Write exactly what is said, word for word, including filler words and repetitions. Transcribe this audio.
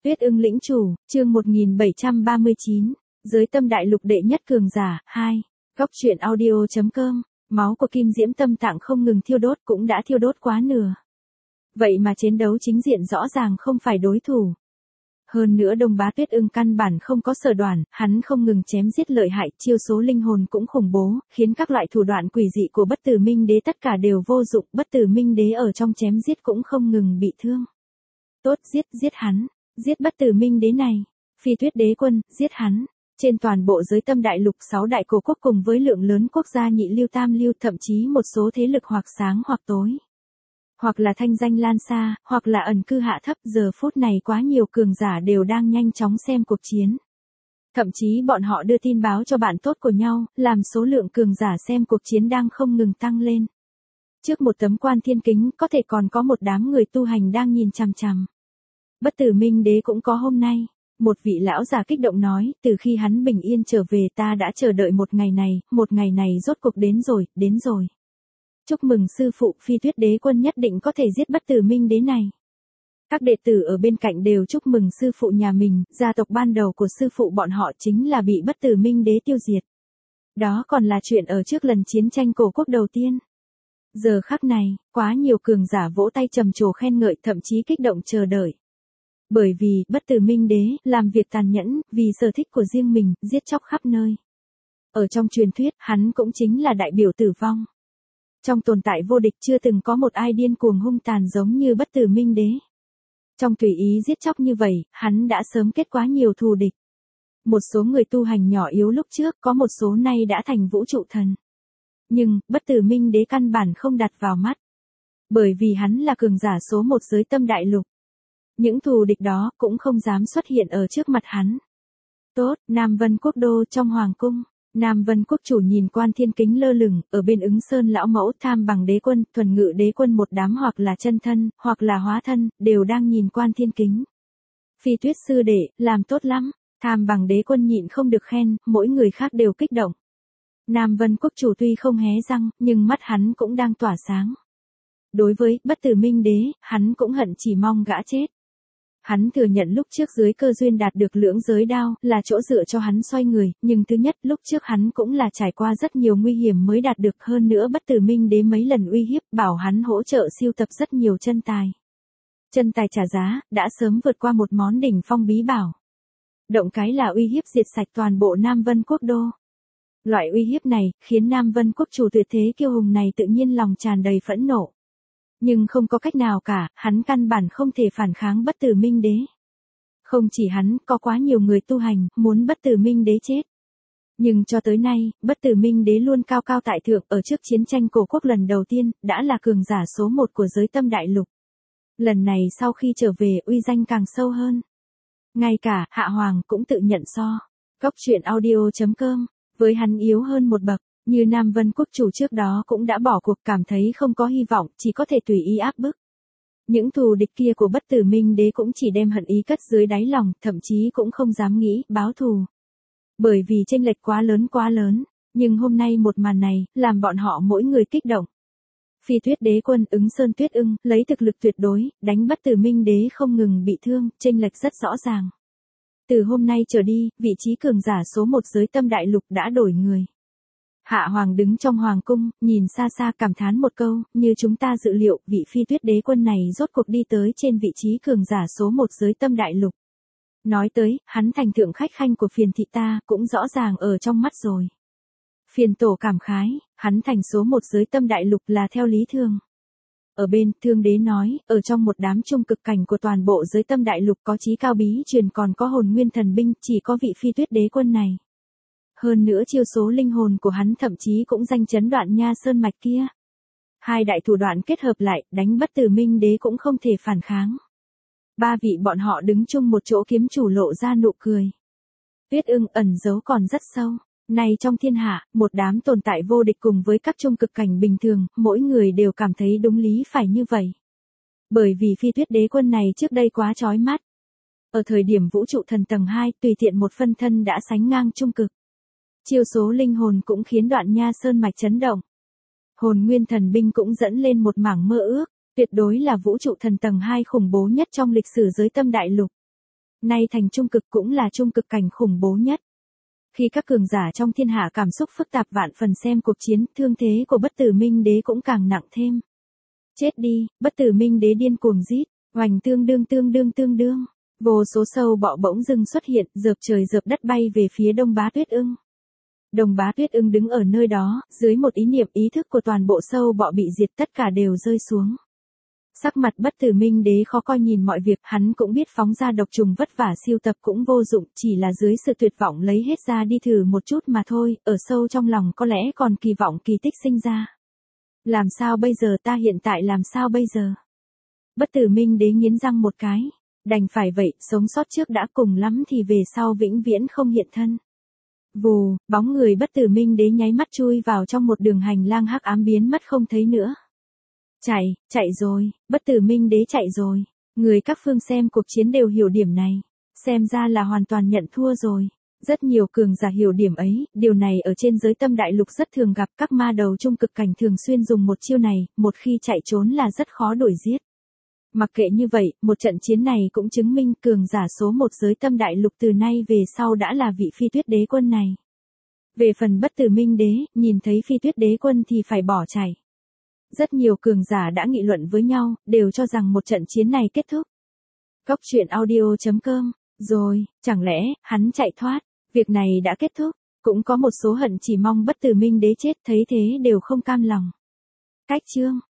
Tuyết ưng lĩnh chủ, chương một nghìn bảy trăm ba mươi chín, giới tâm đại lục đệ nhất cường giả, hai. Góc truyện audio chấm com, máu của Kim Diễm Tâm Tạng không ngừng thiêu đốt cũng đã thiêu đốt quá nửa. Vậy mà chiến đấu chính diện rõ ràng không phải đối thủ. Hơn nữa Đông Bá Tuyết ưng căn bản không có sở đoản, hắn không ngừng chém giết lợi hại, chiêu số linh hồn cũng khủng bố, khiến các loại thủ đoạn quỷ dị của Bất Tử Minh Đế tất cả đều vô dụng, Bất Tử Minh Đế ở trong chém giết cũng không ngừng bị thương. Tốt, giết, giết hắn, giết Bất Tử Minh Đế này, Phi Tuyết Đế quân, giết hắn. Trên toàn bộ giới tâm đại lục sáu đại cổ quốc cùng với lượng lớn quốc gia nhị lưu tam lưu, thậm chí một số thế lực hoặc sáng hoặc tối. Hoặc là thanh danh lan xa, hoặc là ẩn cư hạ thấp, giờ phút này quá nhiều cường giả đều đang nhanh chóng xem cuộc chiến. Thậm chí bọn họ đưa tin báo cho bạn tốt của nhau, làm số lượng cường giả xem cuộc chiến đang không ngừng tăng lên. Trước một tấm quan thiên kính, có thể còn có một đám người tu hành đang nhìn chằm chằm. Bất Tử Minh Đế cũng có hôm nay. Một vị lão già kích động nói, từ khi hắn bình yên trở về ta đã chờ đợi một ngày này, một ngày này rốt cuộc đến rồi, đến rồi. Chúc mừng sư phụ, Phi Tuyết Đế quân nhất định có thể giết Bất Tử Minh Đế này. Các đệ tử ở bên cạnh đều chúc mừng sư phụ nhà mình, gia tộc ban đầu của sư phụ bọn họ chính là bị Bất Tử Minh Đế tiêu diệt. Đó còn là chuyện ở trước lần chiến tranh cổ quốc đầu tiên. Giờ khắc này, quá nhiều cường giả vỗ tay trầm trồ khen ngợi, thậm chí kích động chờ đợi. Bởi vì, Bất Tử Minh Đế, làm việc tàn nhẫn, vì sở thích của riêng mình, giết chóc khắp nơi. Ở trong truyền thuyết, hắn cũng chính là đại biểu tử vong. Trong tồn tại vô địch chưa từng có một ai điên cuồng hung tàn giống như Bất Tử Minh Đế. Trong tùy ý giết chóc như vậy, hắn đã sớm kết quá nhiều thù địch. Một số người tu hành nhỏ yếu lúc trước, có một số nay đã thành vũ trụ thần. Nhưng, Bất Tử Minh Đế căn bản không đặt vào mắt. Bởi vì hắn là cường giả số một giới tâm đại lục. Những thù địch đó cũng không dám xuất hiện ở trước mặt hắn. Tốt, Nam Vân Quốc đô trong hoàng cung. Nam Vân Quốc chủ nhìn quan thiên kính lơ lửng, ở bên Ứng Sơn lão mẫu, Tham Bằng Đế quân, Thuần Ngự Đế quân một đám hoặc là chân thân, hoặc là hóa thân, đều đang nhìn quan thiên kính. Phi Tuyết sư đệ, làm tốt lắm. Tham Bằng Đế quân nhịn không được khen, mỗi người khác đều kích động. Nam Vân Quốc chủ tuy không hé răng, nhưng mắt hắn cũng đang tỏa sáng. Đối với Bất Tử Minh Đế, hắn cũng hận chỉ mong gã chết. Hắn thừa nhận lúc trước dưới cơ duyên đạt được lưỡng giới đao, là chỗ dựa cho hắn xoay người, nhưng thứ nhất, lúc trước hắn cũng là trải qua rất nhiều nguy hiểm mới đạt được, hơn nữa Bất Tử Minh Đế mấy lần uy hiếp, bảo hắn hỗ trợ siêu tập rất nhiều chân tài. Chân tài trả giá, đã sớm vượt qua một món đỉnh phong bí bảo. Động cái là uy hiếp diệt sạch toàn bộ Nam Vân Quốc đô. Loại uy hiếp này, khiến Nam Vân Quốc chủ tuyệt thế kiêu hùng này tự nhiên lòng tràn đầy phẫn nộ. Nhưng không có cách nào cả, hắn căn bản không thể phản kháng Bất Tử Minh Đế. Không chỉ hắn, có quá nhiều người tu hành, muốn Bất Tử Minh Đế chết. Nhưng cho tới nay, Bất Tử Minh Đế luôn cao cao tại thượng, ở trước chiến tranh cổ quốc lần đầu tiên, đã là cường giả số một của giới tâm đại lục. Lần này sau khi trở về, uy danh càng sâu hơn. Ngay cả, Hạ Hoàng cũng tự nhận so. Góc truyện audio chấm com, với hắn yếu hơn một bậc. Như Nam Vân Quốc chủ trước đó cũng đã bỏ cuộc, cảm thấy không có hy vọng, chỉ có thể tùy ý áp bức. Những thù địch kia của Bất Tử Minh Đế cũng chỉ đem hận ý cất dưới đáy lòng, thậm chí cũng không dám nghĩ, báo thù. Bởi vì chênh lệch quá lớn quá lớn, nhưng hôm nay một màn này, làm bọn họ mỗi người kích động. Phi Tuyết Đế quân, Ứng Sơn Tuyết ưng, lấy thực lực tuyệt đối, đánh Bất Tử Minh Đế không ngừng bị thương, chênh lệch rất rõ ràng. Từ hôm nay trở đi, vị trí cường giả số một giới tâm đại lục đã đổi người. Hạ Hoàng đứng trong hoàng cung, nhìn xa xa cảm thán một câu, như chúng ta dự liệu, vị Phi Tuyết Đế quân này rốt cuộc đi tới trên vị trí cường giả số một giới tâm đại lục. Nói tới, hắn thành thượng khách khanh của phiền thị ta, cũng rõ ràng ở trong mắt rồi. Phiền tổ cảm khái, hắn thành số một giới tâm đại lục là theo lý thường. Ở bên, Thương Đế nói, ở trong một đám trung cực cảnh của toàn bộ giới tâm đại lục có chí cao bí truyền còn có hồn nguyên thần binh, chỉ có vị Phi Tuyết Đế quân này. Hơn nữa chiêu số linh hồn của hắn thậm chí cũng danh chấn Đoạn Nha Sơn mạch kia. Hai đại thủ đoạn kết hợp lại, đánh Bất Tử Minh Đế cũng không thể phản kháng. Ba vị bọn họ đứng chung một chỗ, kiếm chủ lộ ra nụ cười. Tuyết ưng ẩn giấu còn rất sâu. Này trong thiên hạ, một đám tồn tại vô địch cùng với các trung cực cảnh bình thường, mỗi người đều cảm thấy đúng lý phải như vậy. Bởi vì Phi Tuyết Đế quân này trước đây quá chói mắt. Ở thời điểm vũ trụ thần tầng hai, tùy tiện một phân thân đã sánh ngang trung cực. Chiêu số linh hồn cũng khiến Đoạn Nha Sơn mạch chấn động. Hồn nguyên thần binh cũng dẫn lên một mảng mơ ước, tuyệt đối là vũ trụ thần tầng hai khủng bố nhất trong lịch sử giới tâm đại lục. nay thành trung cực cũng là trung cực cảnh khủng bố nhất. Khi các cường giả trong thiên hạ cảm xúc phức tạp vạn phần xem cuộc chiến, thương thế của bất tử minh đế cũng càng nặng thêm. Chết đi, bất tử minh đế điên cuồng rít, oành tương đương tương đương tương đương. Vô số sâu bọ bỗng dưng xuất hiện, dợp trời dợp đất bay về phía Đông Bá Tuyết Ưng. Đông Bá Tuyết Ưng đứng ở nơi đó, dưới một ý niệm ý thức của toàn bộ sâu bọ bị diệt tất cả đều rơi xuống. Sắc mặt bất tử minh đế khó coi nhìn mọi việc, hắn cũng biết phóng ra độc trùng vất vả siêu tập cũng vô dụng, chỉ là dưới sự tuyệt vọng lấy hết ra đi thử một chút mà thôi, ở sâu trong lòng có lẽ còn kỳ vọng kỳ tích sinh ra. Làm sao bây giờ, ta hiện tại làm sao bây giờ? Bất tử minh đế nghiến răng một cái, đành phải vậy, sống sót trước đã, cùng lắm thì về sau vĩnh viễn không hiện thân. Vù, bóng người bất tử minh đế nháy mắt chui vào trong một đường hành lang hắc ám biến mất không thấy nữa. Chạy, chạy rồi, bất tử minh đế chạy rồi. Người các phương xem cuộc chiến đều hiểu điểm này. Xem ra là hoàn toàn nhận thua rồi. Rất nhiều cường giả hiểu điểm ấy, điều này ở trên giới tâm đại lục rất thường gặp, các ma đầu trung cực cảnh thường xuyên dùng một chiêu này, một khi chạy trốn là rất khó đuổi giết. Mặc kệ như vậy, một trận chiến này cũng chứng minh cường giả số một giới tâm đại lục từ nay về sau đã là vị Phi Tuyết Đế Quân này. Về phần bất tử minh đế, nhìn thấy Phi Tuyết Đế Quân thì phải bỏ chạy. Rất nhiều cường giả đã nghị luận với nhau, đều cho rằng một trận chiến này kết thúc. Góc truyện audio chấm com, rồi, chẳng lẽ, hắn chạy thoát, việc này đã kết thúc, cũng có một số hận chỉ mong bất tử minh đế chết, thấy thế đều không cam lòng. Cách chương.